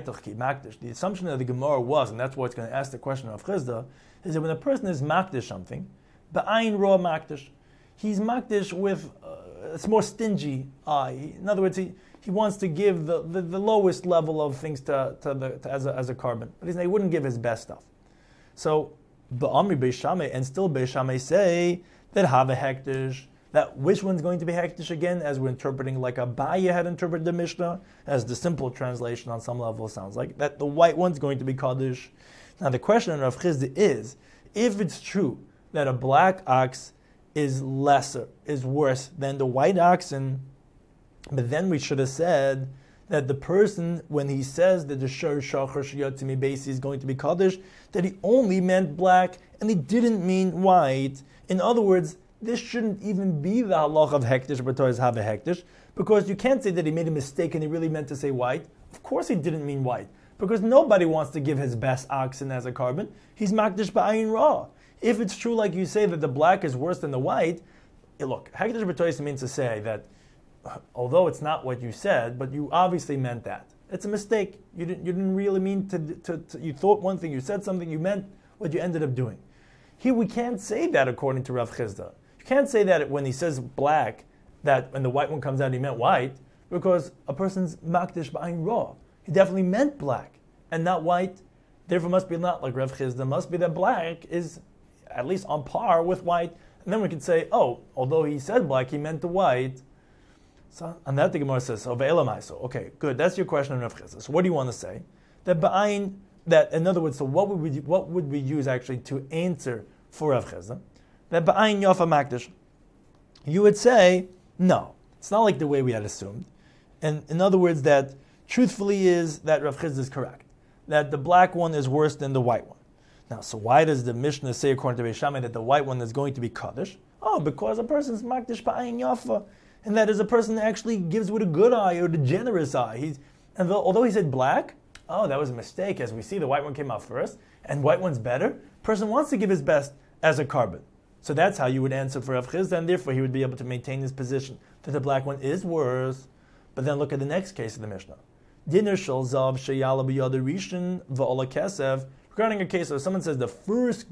assumption of the Gemara was, and that's why it's going to ask the question of Chizda, is that when a person is makdish something, ba'ayin raw makdish, he's makdish with, it's more stingy eye. In other words, he wants to give the lowest level of things as a carbon, but he wouldn't give his best stuff. So, ba'amri Beishamai, and still Beishamai say that have a hektish, that which one's going to be hektish again, as we're interpreting like Abaye had interpreted the Mishnah, as the simple translation on some level sounds like, that the white one's going to be Kaddish. Now the question of Chizda is, if it's true that a black ox is worse than the white oxen, but then we should have said that the person, when he says that the Shor Shachar Shiyotimi Beisi is going to be Kaddish, that he only meant black and he didn't mean white. In other words, this shouldn't even be the halach of hektish, but toys have a hektish, because you can't say that he made a mistake and he really meant to say white. Of course he didn't mean white, because nobody wants to give his best oxen as a carbon. He's makdish ba'ayin ra. If it's true, like you say, that the black is worse than the white, look, hektish b'toys means to say that, although it's not what you said, but you obviously meant that. It's a mistake. You didn't really mean to you thought one thing, you said something, you meant what you ended up doing. Here we can't say that according to Rav Chizda. Can't say that when he says black, that when the white one comes out he meant white, because a person's makdish ba'ayin ra. He definitely meant black and not white. Therefore must be not like Rav Chizda, must be that black is at least on par with white. And then we can say, oh, although he said black, he meant the white. So on that the Gemara says, okay, good, that's your question on Rav Chizda. So what do you want to say? That ba'ayin, that in other words, so what would we use actually to answer for Rav Chizda? That ba'ayin yafa makdish, you would say, no, it's not like the way we had assumed. And in other words, that truthfully is that Rav Chizda is correct, that the black one is worse than the white one. Now, so why does the Mishnah say, according to Beishamai, that the white one is going to be Kaddish? Oh, because a person's makdish ba'ayin yafa, and that is a person that actually gives with a good eye or the generous eye. Although he said black, oh, that was a mistake. As we see, the white one came out first, and white one's better. Person wants to give his best as a carbon. So that's how you would answer for Rav Chizda, and therefore he would be able to maintain his position that the black one is worse. But then look at the next case of the Mishnah. Dinner shel zav sheyala b'yad rishon v'ola kesef. Regarding a case where someone says the first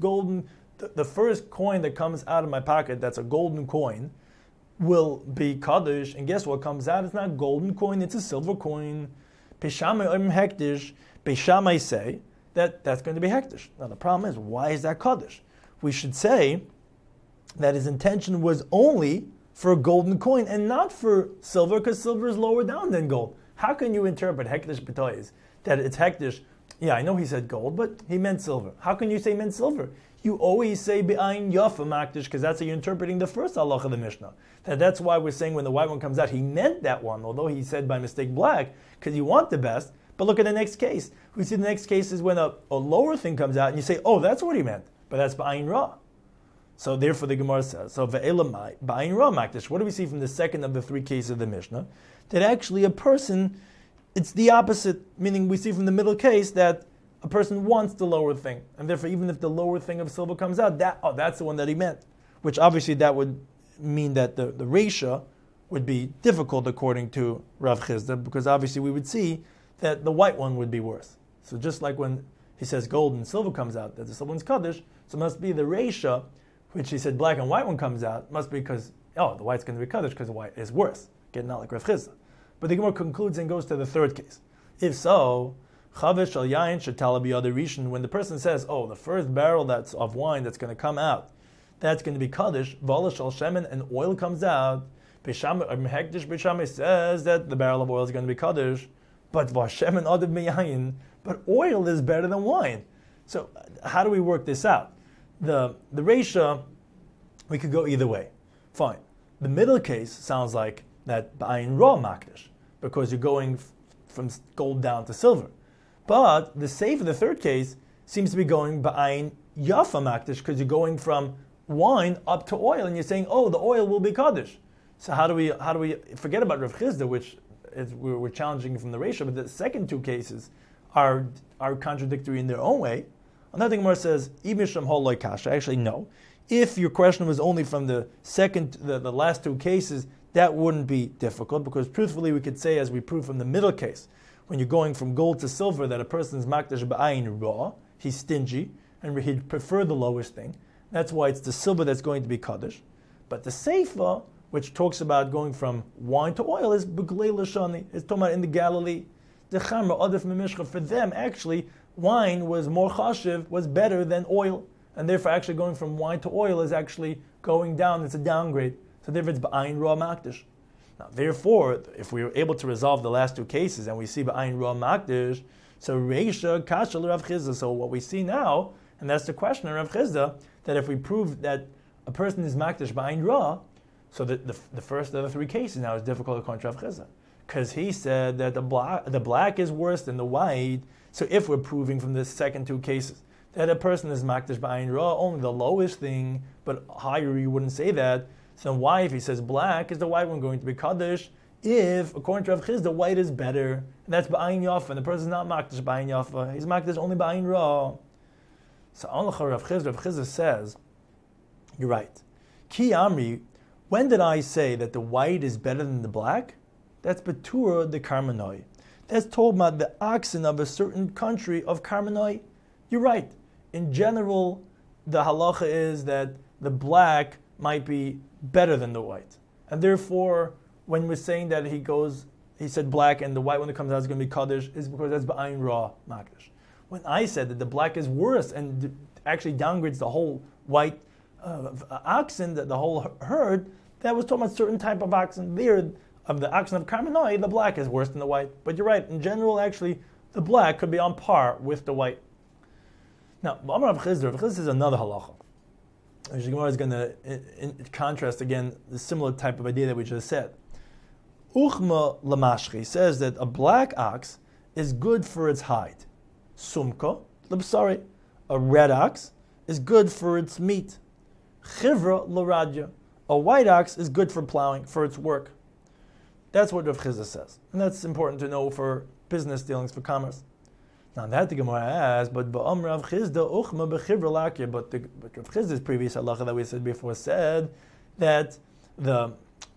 coin that comes out of my pocket, that's a golden coin, will be Kaddish, and guess what comes out? It's not a golden coin, it's a silver coin. Beishamai oim hektish. Beishamai say that that's going to be hektish. Now the problem is, why is that Kaddish? We should say that his intention was only for a golden coin and not for silver, because silver is lower down than gold. How can you interpret hektish b'tois that it's hektish? Yeah, I know he said gold, but he meant silver. How can you say meant silver? You always say be'ayin yafa makdish because that's how you're interpreting the first halacha of the Mishnah. That's why we're saying when the white one comes out, he meant that one, although he said by mistake black because you want the best. But look at the next case. We see the next case is when a lower thing comes out and you say, oh, that's what he meant, but that's be'ayin ra. So therefore the Gemara says, so ve'elamai ba'ayin ra makdish. What do we see from the second of the three cases of the Mishnah? That actually a person, it's the opposite, meaning we see from the middle case that a person wants the lower thing, and therefore even if the lower thing of silver comes out, that's the one that he meant, which obviously that would mean that the ratio would be difficult according to Rav Chisda, because obviously we would see that the white one would be worse. So just like when he says gold and silver comes out, that the silver one's kaddish, so it must be the ratio, which he said black and white one comes out, must be because, the white's going to be kaddish because the white is worse. Getting out like Rav Chisda. But the Gemara concludes and goes to the third case. If so, chavish al yain shetala biyad rishon, when the person says, the first barrel that's of wine that's going to come out, that's going to be kaddish, v'alash al shemen, and oil comes out, hektish b'shamay says that the barrel of oil is going to be kaddish, but v'shemen adav miyayin, but oil is better than wine. So how do we work this out? The ratio, we could go either way. Fine. The middle case sounds like that ba'ayin ra makdish, because you're going from gold down to silver. But the safe of the third case seems to be going ba'ayin yafa makdish, because you're going from wine up to oil, and you're saying, the oil will be kaddish. So how do we forget about Rav Chisda, which is, we're challenging from the ratio, but the second two cases are contradictory in their own way. Another Gemara says, Imisham hol loy kasha. Actually, no. If your question was only from the last two cases, that wouldn't be difficult, because truthfully we could say, as we prove from the middle case, when you're going from gold to silver, that a person is makdash ba'ayin ra, he's stingy, and he'd prefer the lowest thing. That's why it's the silver that's going to be kaddish. But the seifa, which talks about going from wine to oil, is b'glei l'shani. It's talking about in the Galilee. The chamra adif memishcha, for them, actually, wine was more chashiv, was better than oil. And therefore, actually going from wine to oil is actually going down. It's a downgrade. So therefore, it's ba'ayin ra makdish. Now, therefore, if we were able to resolve the last two cases and we see ba'ayin ra makdish, so reisha kasha l'Rav Chisda. So what we see now, and that's the question of Rav Chisda, that if we prove that a person is makdish ba'ayin ra, so the first of the three cases now is difficult according to Rav Chisda, because he said that the black is worse than the white. So if we're proving from the second two cases that a person is makdish ba'ayin ra, only the lowest thing, but higher you wouldn't say that. So why, if he says black, is the white one going to be kaddish? If, according to Rav Chisda, white is better, and that's ba'ayin yafa, and the person is not makdish ba'ayin yafa, he's makdish only ba'ayin ra. So Rav Chisda says, you're right. Ki amri, when did I say that the white is better than the black? That's betura de karmanoi. That's told about the oxen of a certain country of karmanoi. You're right. In general, the halacha is that the black might be better than the white. And therefore, when we're saying that he said black and the white when it comes out is going to be kaddish, is because that's ba'ayin ra makdish. When I said that the black is worse and actually downgrades the whole white oxen, the whole herd, that was talking about certain type of oxen. There, of the oxen of Karmanoi, the black is worse than the white. But you're right, in general, actually, the black could be on par with the white. Now, Rav Chisda is another halacha. The Gemara is going to contrast again the similar type of idea that we just said. Uchma lamashchi says that a black ox is good for its hide. Sumka, sorry, a red ox is good for its meat. Chivra laradya, a white ox is good for plowing, for its work. That's what Rav Chisda says. And that's important to know for business dealings, for commerce. Now that the Gemara asks, but Ba'am Rav Chisda uchma b'chivra lakya, but Rav Chisda's previous halacha that we said before said that the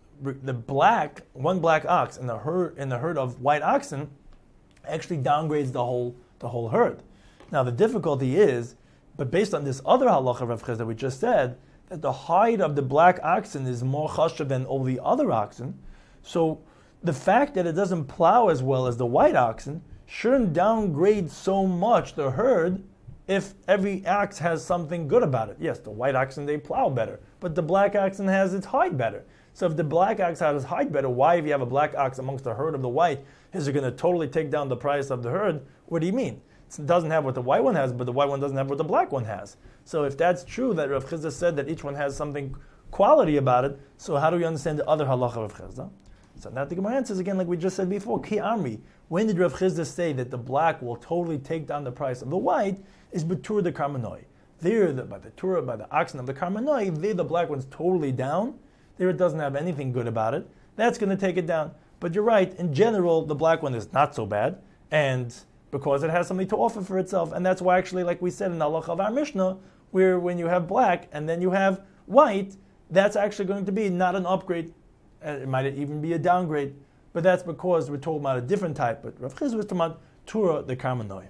one black ox in the herd of white oxen actually downgrades the whole herd. Now the difficulty is, but based on this other halacha of Rav Chisda we just said, that the hide of the black oxen is more chashav than all the other oxen. So the fact that it doesn't plow as well as the white oxen shouldn't downgrade so much the herd if every ox has something good about it. Yes, the white oxen, they plow better, but the black oxen has its hide better. So if the black ox has hide better, why, if you have a black ox amongst the herd of the white, is it going to totally take down the price of the herd? What do you mean? It doesn't have what the white one has, but the white one doesn't have what the black one has. So if that's true, that Rav Chisda said that each one has something quality about it, so how do we understand the other halacha of Rav Chisda? So now the Gemara answers again, like we just said before, Ki Amri, when did Rav Chisda say that the black will totally take down the price of the white? Is Betur the Karmanoi. There, by the oxen of the Karmanoi, there the black one's totally down. There it doesn't have anything good about it. That's going to take it down. But you're right, in general, the black one is not so bad, and because it has something to offer for itself. And that's why actually, like we said in the halacha of our Mishnah, where when you have black and then you have white, that's actually going to be not an upgrade. It might even be a downgrade. But that's because we're talking about a different type. But Rav Chisda was talking about Tura the Karmanoi.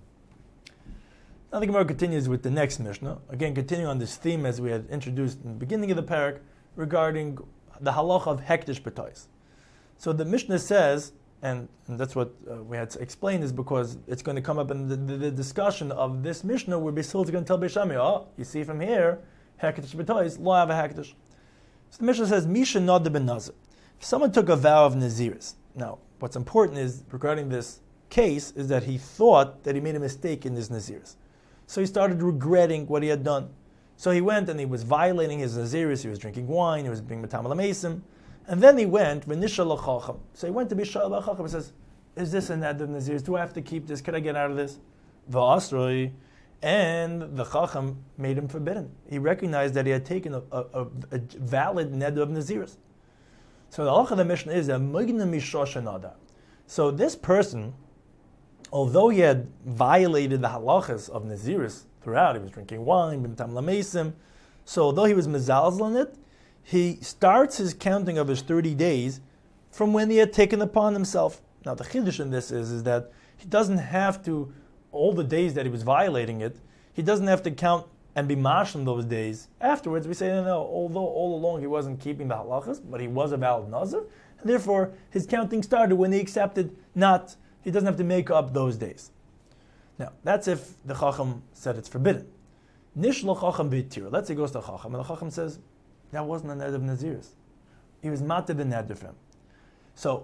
Now the Gemara continues with the next Mishnah. Again, continuing on this theme as we had introduced in the beginning of the parak regarding the halacha of hektish b'tois. So the Mishnah says, and that's what we had to explain, is because it's going to come up in the discussion of this Mishnah where Basil is going to tell Beis Shammai, oh, you see from here, hektish b'tois, lo have a hektish. So the Mishnah says, Misha nada ben nazir. If someone took a vow of Naziris. Now, what's important is, regarding this case, is that he thought that he made a mistake in his Naziris. So he started regretting what he had done. So he went and he was violating his Naziris, he was drinking wine, he was being Metamal HaMeisim, and then he went, V'nishal l'chacham. So he went to Bishal l'chacham and says, is this an ad of Naziris? Do I have to keep this? Can I get out of this? V'asroi. And the Chacham made him forbidden. He recognized that he had taken a valid neder of Naziris. So the halacha of the Mishnah is that Mugna Mishoshanada. So this person, although he had violated the halachas of Naziris throughout, he was drinking wine, B'ntam Lamesim, so although he was mezalzel on it, he starts his counting of his 30 days from when he had taken upon himself. Now the chiddush in this is that he doesn't have to, all the days that he was violating it, he doesn't have to count and be mashlim those days. Afterwards, we say, no, although all along he wasn't keeping the halachas, but he was a valid nazir, and therefore his counting started when he accepted he doesn't have to make up those days. Now, that's if the Chacham said it's forbidden. Nish lo Chacham b'tir. Let's say he goes to Chacham, and the Chacham says, that wasn't a neder of Naziris. He was mated the neder for him. So,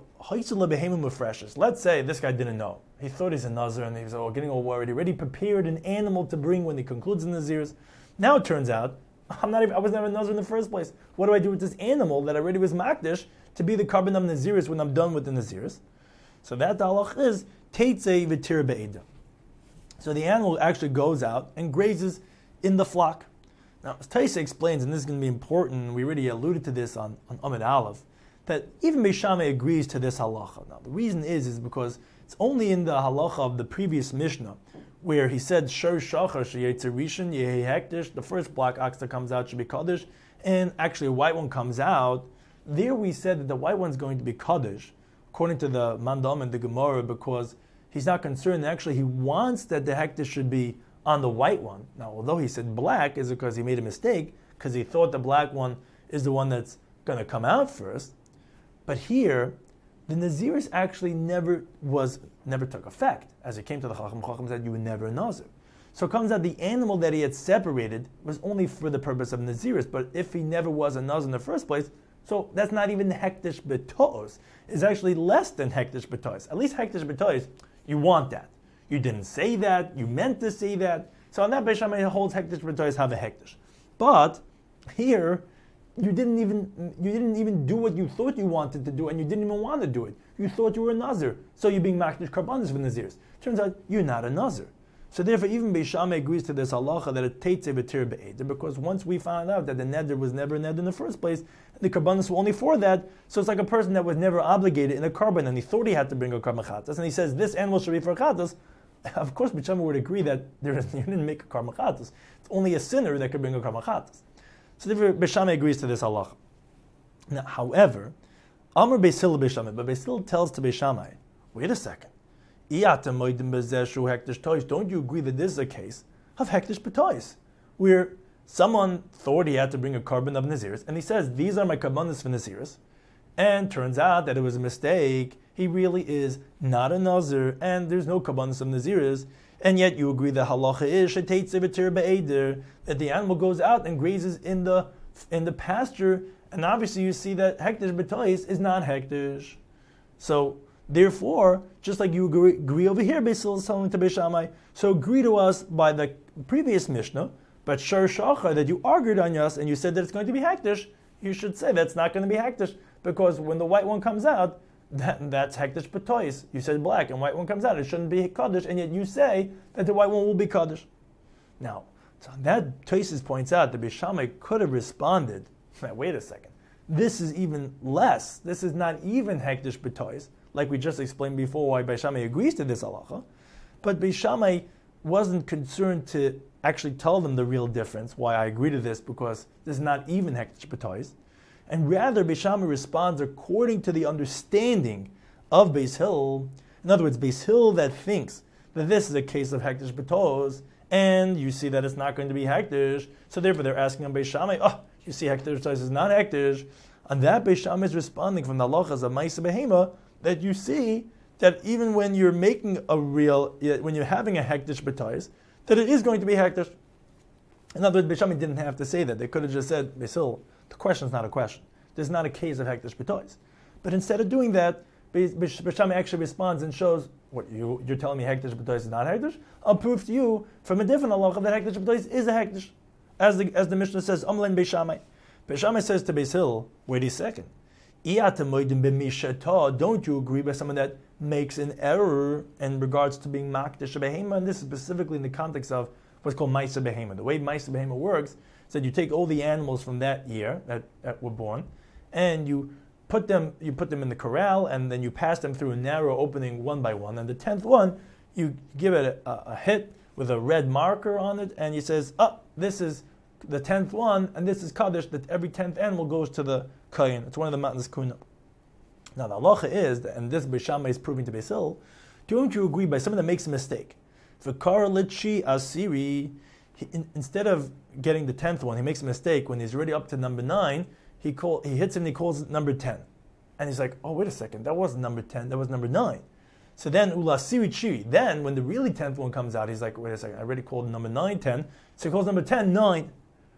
let's say this guy didn't know. He thought he's a Nazir and he was getting all worried. He already prepared an animal to bring when he concludes the Naziris. Now it turns out, I was never a Nazir in the first place. What do I do with this animal that already was Makdish to be the carbon of Naziris when I'm done with the Naziris? So that halach is Teitzei v'tir be'eda. So the animal actually goes out and grazes in the flock. Now, as Taisa explains, and this is going to be important, we already alluded to this on Amid Aleph, that even Beis Shammai agrees to this halacha. Now, the reason is because it's only in the halacha of the previous Mishnah where he said, Shor Shachar Sheyetzer Rishon Yehi Hektish, the first black ox that comes out should be Kaddish, and actually a white one comes out. There we said that the white one's going to be Kaddish, according to the Mandam and the Gemara, because he's not concerned. Actually, he wants that the Hektish should be on the white one. Now, although he said black, is it because he made a mistake, because he thought the black one is the one that's going to come out first. But here, the Naziris actually never took effect. As it came to the Chacham, Chacham said you were never a Nazir. So it comes out the animal that he had separated was only for the purpose of Naziris, but if he never was a Nazir in the first place, so that's not even Hektish B'toos. It's actually less than Hektish B'toos. At least Hektish B'toos, you want that. You didn't say that, you meant to say that. So on that Beis Shammai holds Hektish B'toos have a Hektish. But here, you didn't even do what you thought you wanted to do, and you didn't even want to do it. You thought you were a Nazir, so you're being makdish karbanos for Nazirs. Turns out you're not a Nazir. So therefore, even Beis Shammai agrees to this halacha that it teitze v'tir be'eder, because once we found out that the neder was never a neder in the first place, the karbanos were only for that. So it's like a person that was never obligated in a carbon, and he thought he had to bring a karban chatas, and he says this animal should be for chatas. Of course, Beis Shammai would agree that you didn't make a karban chatas. It's only a sinner that could bring a karban chatas. So therefore, Beis Shammai agrees to this halacha. Now, however, Amar Beis Hillel Beis Shammai, but Beis Hillel tells to Beis Shammai, wait a second. Don't you agree that this is a case of hektish b'tois, where someone thought he had to bring a carbon of Naziris, and he says, these are my karbanos for Naziris, and turns out that it was a mistake, he really is not a Nazir, and there's no karbanos of Naziris, and yet you agree that halacha is sheteitze v'tir be'eder, that the animal goes out and grazes in the pasture, And obviously you see that hektish b'tois is not hektish. So therefore, just like you agree over here, Beis Hillel is telling to Beis Shammai, so agree to us by the previous Mishnah, but Shar Shachar, that you argued on us and you said that it's going to be hektish, you should say that's not going to be hektish, because when the white one comes out, that's hektish b'tois. You said black, and white one comes out, it shouldn't be kaddish, and yet you say that the white one will be kaddish. Now, so that Tosfos points out that Beis Shammai could have responded, wait a second, this is even less, this is not even hektish b'tois, like we just explained before why Beis Shammai agrees to this halacha, but Beis Shammai wasn't concerned to actually tell them the real difference, why I agree to this, because this is not even hektish b'tois, and rather Beis Shammai responds according to the understanding of Beis Hillel. In other words, Beis Hillel that thinks that this is a case of hektish b'tois, and you see that it's not going to be hektish, so therefore they're asking on Beis Shammai, you see hektish b'tois is not hektish. On that, Beis Shammai is responding from the halachas of Ma'aseh Behema that you see that even when you're making when you're having a hektish b'tois, that it is going to be hektish. In other words, Beis Shammai didn't have to say that. They could have just said, Beis Hillel, the question is not a question. There's not a case of hektish b'tois. But instead of doing that, Beis Shammai actually responds and shows, what, you're telling me hektish b'tois is not hektish? I'll prove to you from a different halacha that hektish b'tois is a hektish. As the Mishnah says, Amlen Beis Shammai. Beis Shammai says to Beis Hillel, wait a second. Don't you agree by someone that makes an error in regards to being makdish behema? And this is specifically in the context of what's called Ma'aseh Behema. The way Ma'aseh Behema works is that you take all the animals from that year that were born, and you put them in the corral, and then you pass them through a narrow opening one by one. And the 10th one, you give it a hit with a red marker on it, and he says, this is the 10th one, and this is Kaddish, that every 10th animal goes to the Kayin. It's one of the mountains Kuna. Now the halacha is, and this Beis Shammai is proving to Beis Hillel, don't you agree by someone that makes a mistake? V'kar litchi asiri, instead of getting the 10th one, he makes a mistake. When he's already up to number 9, he hits him and he calls it number 10. And he's like, wait a second, that wasn't number 10, that was number 9. So then, ulasiri chiri, then when the really 10th one comes out, he's like, wait a second, I already called number 9 10, so he calls number 10 9.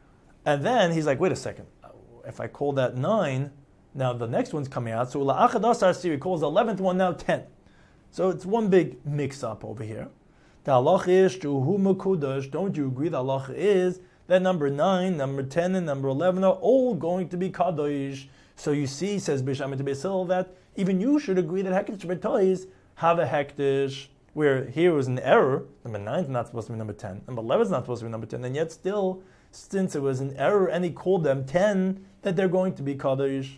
And then he's like, wait a second, if I call that 9, now the next one's coming out, so he calls the 11th one now 10. So it's one big mix-up over here. The halacha is, don't you agree the halacha is that number 9, number 10, and number 11 are all going to be kadosh? So you see, says Beis Shammai to Beis Hillel, that even you should agree that hektish b'tois have a hektish, where here was an error. Number 9 is not supposed to be number 10. Number 11 is not supposed to be number 10. And yet still, since it was an error and he called them 10, that they're going to be kadosh.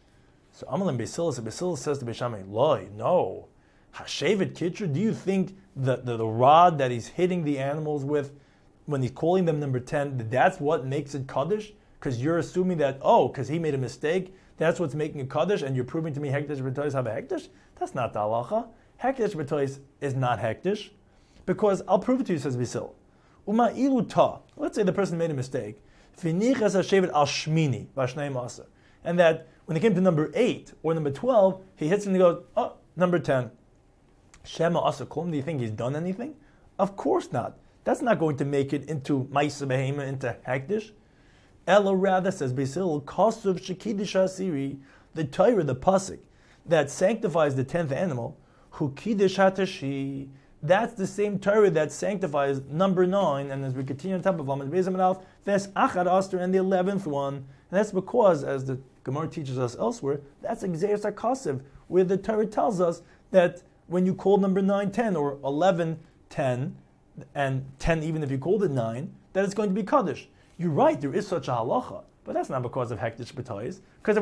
So Amalim Beis Hillel says to Beis Shammai, Loi, no. Hashevet Kitcher, do you think that the rod that he's hitting the animals with, when he's calling them number 10, that's what makes it Kaddish? Because you're assuming that, because he made a mistake, that's what's making it Kaddish, and you're proving to me Hektish b'tois have a Hektish? That's not the halacha. Hektish b'tois is not Hektish, because I'll prove it to you, says Beis Hillel. Uma ilu ta. Let's say the person made a mistake. V'nichas hashevet al shmini, v'ashnei masa. And that when it came to number 8 or number 12, he hits him and he goes, number 10. Shema asa klum, do you think he's done anything? Of course not. That's not going to make it into Ma'aseh Behema, into Hektish. Ella rather, says Beis Hillel, Kasuv Shekidish Asiri, the Torah, the Pasuk, that sanctifies the 10th animal, Hu Kiddush Hatashi, that's the same Torah that sanctifies number 9, and as we continue on top of Lamed Beis Amud Aleph, there's Achad Aster and the 11th one, and that's because, as the Gemara teaches us elsewhere, that's Gzeirus HaKasev, where the Torah tells us that when you call number 9 10, or 11 10, and 10 even if you called it 9, that it's going to be Kaddish. You're right, there is such a halacha, but that's not because of Hektish b'tois. Because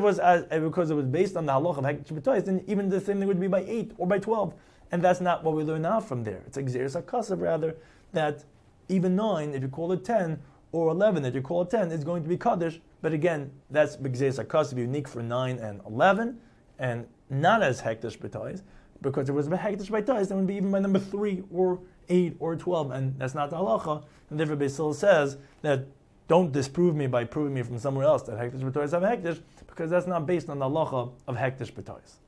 it was based on the halacha of Hektish b'tois, then even the same thing would be by 8 or by 12. And that's not what we learn out from there. It's Gzeirus HaKasev, rather, that even 9, if you call it 10, or 11, if you call it 10, is going to be Kaddish. But again, that's Gzeirus HaKasev, unique for 9 and 11, and not as Hektish b'tois. Because if it was Hektish b'tois, then it would be even by number 3 or 8 or 12, and that's not the halacha. And therefore Beis Hillel says that don't disprove me by proving me from somewhere else that Hektish b'tois have Hektish, because that's not based on the halacha of Hektish b'tois.